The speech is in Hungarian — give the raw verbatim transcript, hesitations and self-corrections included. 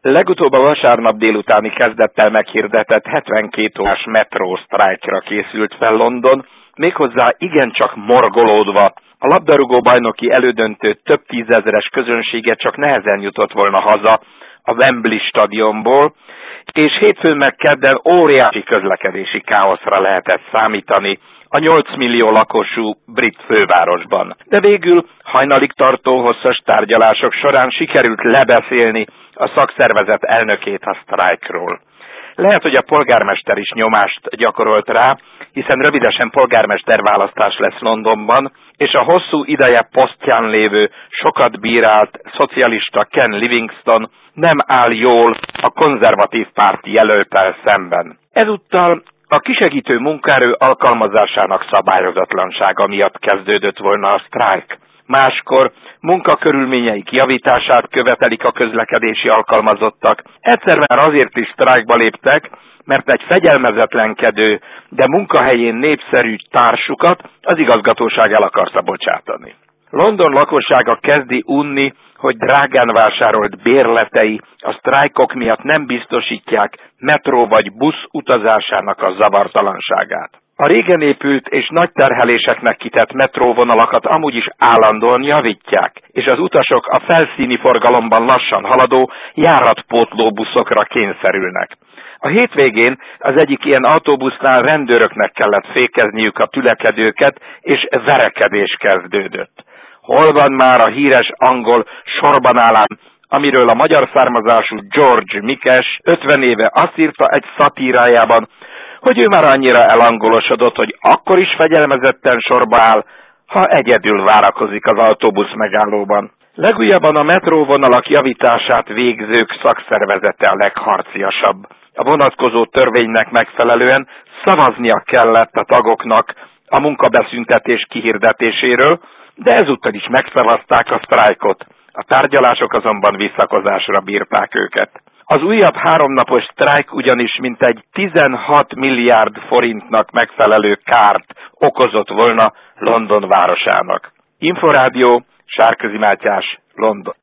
Legutóbb a vasárnap délutáni kezdettel meghirdetett hetvenkét órás metrósztrájkra készült fel London, méghozzá igencsak morgolódva. A labdarúgó bajnoki elődöntő több tízezeres közönsége csak nehezen jutott volna haza a Wembley stadionból, és hétfőn meg kedden óriási közlekedési káoszra lehetett számítani a nyolc millió lakosú brit fővárosban. De végül hajnalig tartó hosszas tárgyalások során sikerült lebeszélni a szakszervezet elnökét a sztrájkról. Lehet, hogy a polgármester is nyomást gyakorolt rá, hiszen rövidesen polgármesterválasztás lesz Londonban, és a hosszú ideje posztján lévő, sokat bírált szocialista Ken Livingstone nem áll jól a konzervatív párti jelölttel szemben. Ezúttal a kisegítő munkaerő alkalmazásának szabályozatlansága miatt kezdődött volna a sztrájk. Máskor munkakörülményeik javítását követelik a közlekedési alkalmazottak. Egyszer már azért is sztrájkba léptek, mert egy fegyelmezetlenkedő, de munkahelyén népszerű társukat az igazgatóság el akarta bocsátani. London lakossága kezdi unni, hogy drágán vásárolt bérletei a sztrájkok miatt nem biztosítják metró vagy busz utazásának a zavartalanságát. A régen épült és nagy terheléseknek kitett metróvonalakat amúgy is állandóan javítják, és az utasok a felszíni forgalomban lassan haladó járatpótló buszokra kényszerülnek. A hétvégén az egyik ilyen autóbusznál rendőröknek kellett fékezniük a tülekedőket, és verekedés kezdődött. Hol van már a híres angol sorbanállám, amiről a magyar származású George Mikes ötven éve azt írta egy szatírájában, hogy ő már annyira elangolosodott, hogy akkor is fegyelmezetten sorba áll, ha egyedül várakozik az autóbusz megállóban. Legújabban a metróvonalak javítását végzők szakszervezete a legharciasabb. A vonatkozó törvénynek megfelelően szavaznia kellett a tagoknak a munkabeszüntetés kihirdetéséről, de ezúttal is megszavazták a sztrájkot. A tárgyalások azonban visszakozásra bírták őket. Az újabb háromnapos sztrájk ugyanis mintegy tizenhat milliárd forintnak megfelelő kárt okozott volna London városának. Inforádió, Sárközi Mátyás, London.